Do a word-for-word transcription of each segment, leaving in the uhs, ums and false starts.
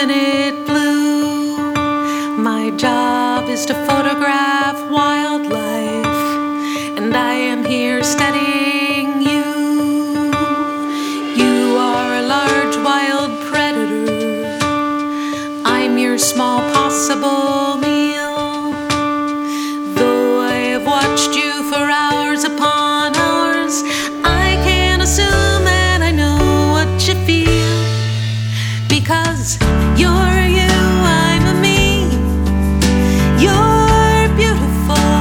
infinite blue. My job is to photograph wildlife, and I am here studying you. You are a large wild predator. I'm your small possible meal. Though I have watched you for hours upon hours, I can assume that I know what you feel. Because you're you, I'm a me. You're beautiful.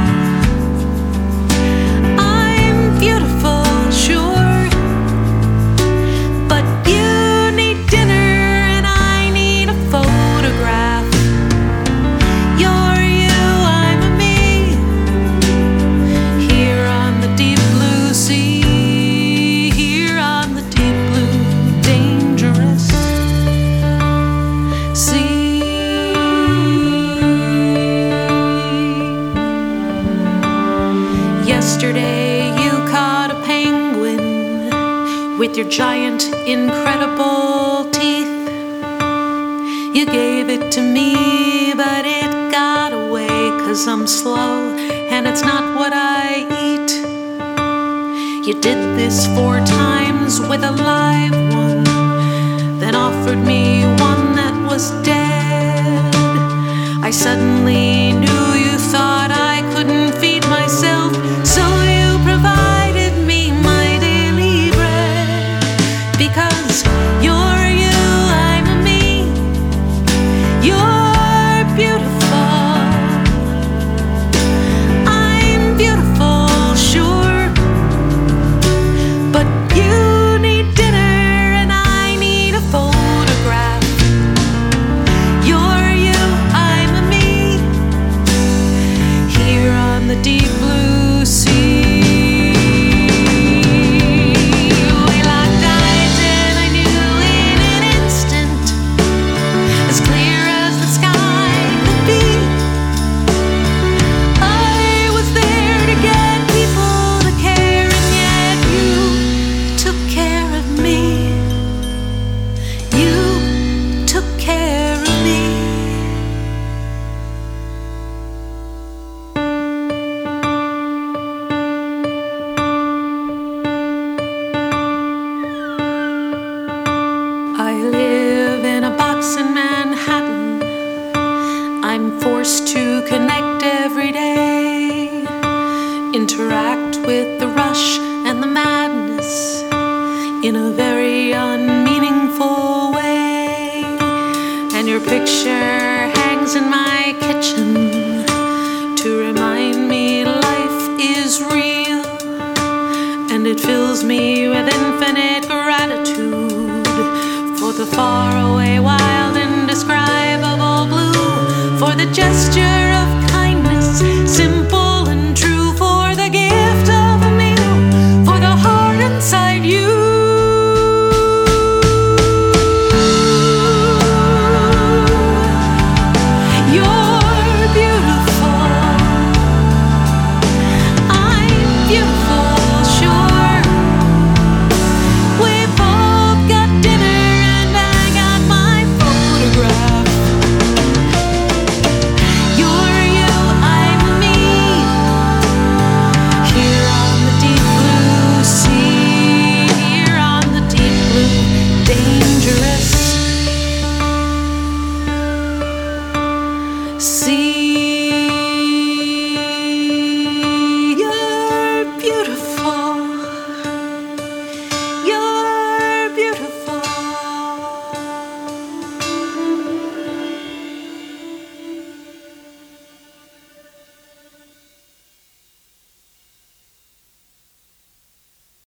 I'm beautiful, sure. But you need dinner and I need a photograph. You're you, I'm a me. Here on the deep blue sea. Here on the deep blue, dangerous sea. Yesterday you caught a penguin with your giant, incredible teeth. You gave it to me, but it got away, 'cause I'm slow and it's not what I eat. You did this four times with a live one, then offered me one that was dead. I suddenly knew you thought I couldn't feed myself, so you provided me my daily bread. Because you're you, I'm a me. You're beautiful. I'm beautiful, sure. But you need dinner and I need a photograph. You're you, I'm a me. Here on the deep blue sea. We locked eyes and I knew in an instant, as clear as the sky could be, I was there to get people to care, and yet you took care of me. You took care of me. I live in a box in Manhattan. I'm forced to connect every day, interact with the rush and the madness in a very unmeaningful way. And your picture hangs in my kitchen to remind me life is real. And it fills me with infinite gratitude for the faraway, wild, indescribable blue, for the gesture of kindness,